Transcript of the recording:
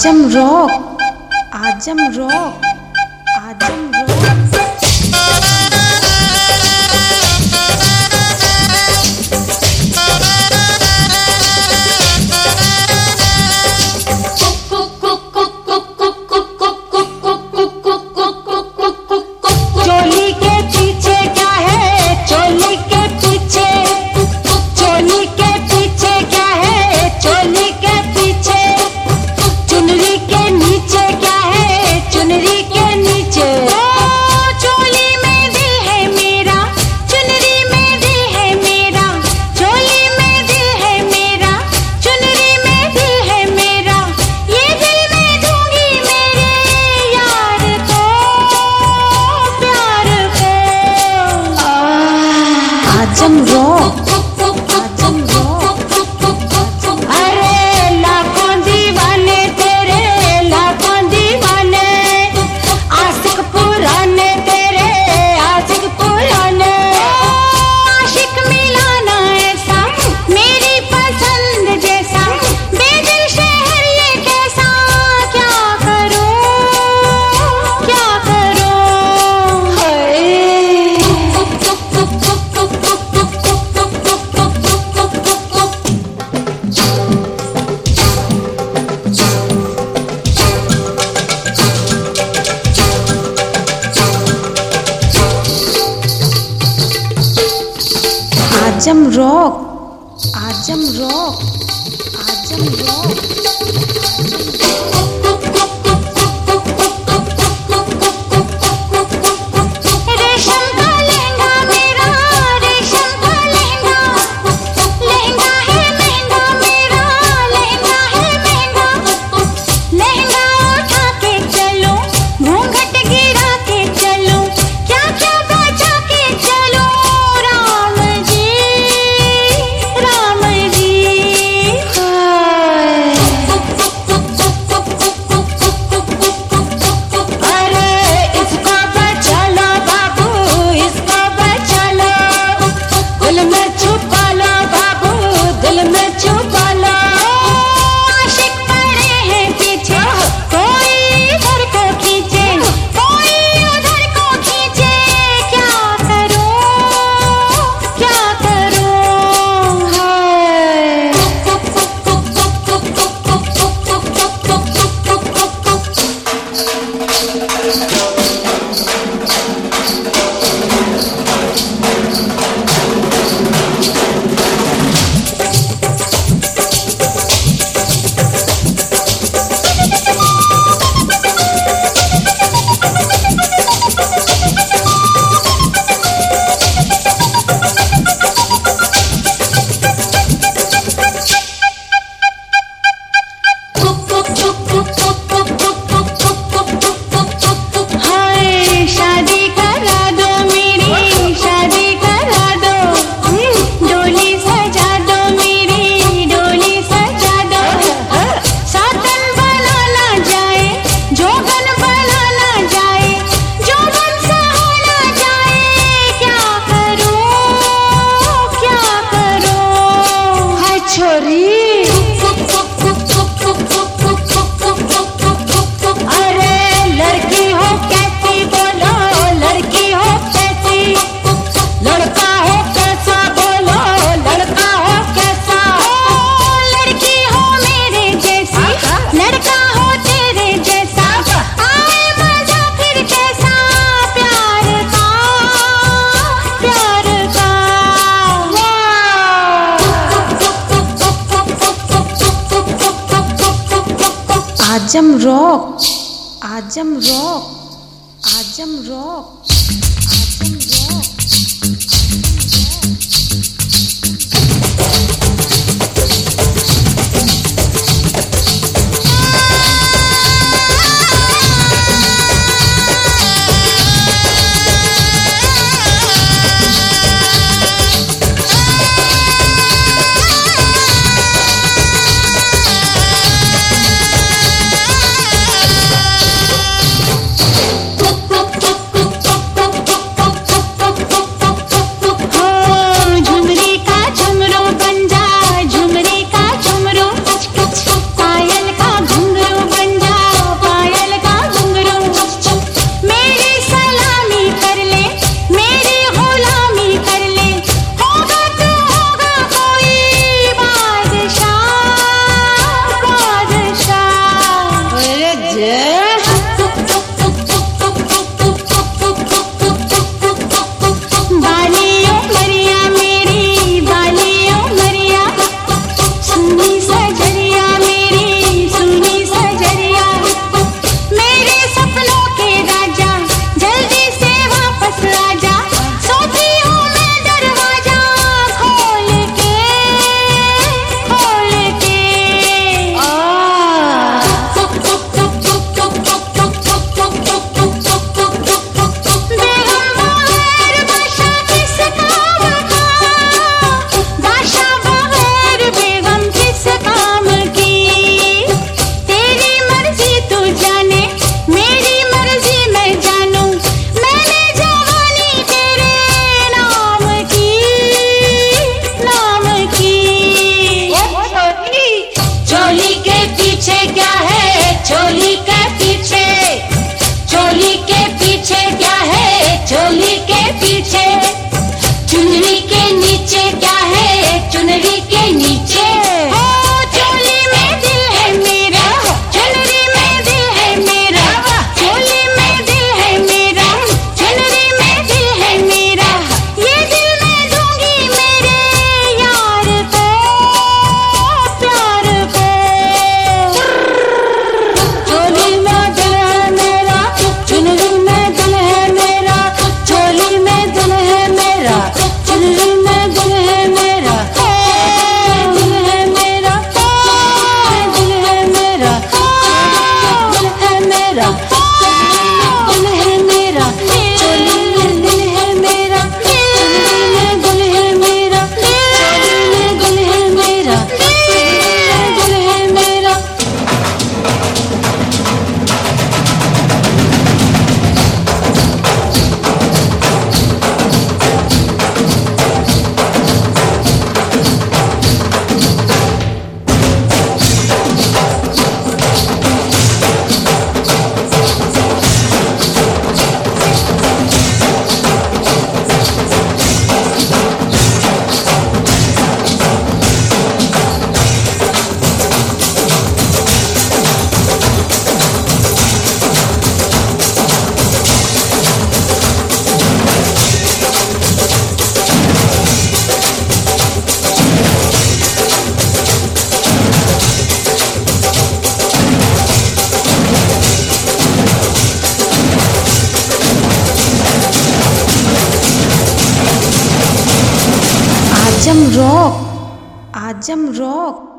आजम rock, Azam rock, Azam rock. Azam rock, Azam rock. अरे लाखों दीवाने तेरे, लाखों दीवाने, आशिक पुराने तेरे, आशिक पुराने। आशिक मिलाना ऐसा मेरी पसंद जैसा, बेदिल शहर ये कैसा, क्या करूं, क्या करूं। Azam rock, Azam rock, Azam rock. रेशम का लहंगा मेरा, रेशम का लहंगा, लहंगा है महंगा मेरा, लहंगा है महंगा। लहंगा उठा के चलो, घूंघट गिरा के चलो, क्या क्या बचा के चलो। राम जी, राम जी। अरे इसको बचा लो बाबू, इसको बचा लो, दिल में छुपा लो बाबू, दिल में छुपा लो। आशिक पड़े हैं पीछे, कोई इधर को खींचे, कोई उधर को खींचे। क्या करूं, क्या करूं। हाय शादी करा दो मेरी, शादी करा दो, डोली सजा दो मेरी, डोली सजा दो। सातन बना ना जाए, जोगन बना ना जाए, जोगन सहा ना जाए। क्या करूं, क्या करूं। हाय छोरी, अरे लड़की हो कैसी बोलो, लड़की हो कैसी, लड़का हो कैसा बोलो, लड़का हो कैसा। लड़की हो मेरे जैसी, लड़का हो तेरे जैसा, आए मजा फिर कैसा। प्यार का, प्यार का। Azam rock, Azam rock, Azam rock, Azam rock. पीछे, चुनरी के नीचे क्या है, चुनरी के नीचे हो, चोली में दिल है मेरा, चुनरी में दिल है मेरा, चोली में दिल है मेरा, चुनरी में दिल है मेरा, ये दिल मैं दूंगी मेरे यार को, प्यार को। चोली में दिल है मेरा, चुनरी में दिल है मेरा, चोली में दिल है मेरा, चुनरी में दिल है मेरा, दिल है मेरा, दिल है मेरा, दिल है मेरा, दिल है मेरा, चोली में दिल है मेरा, चुनरी में दिल है मेरा, चोली में दिल है मेरा, दिल है मेरा। Azam rock, Azam rock.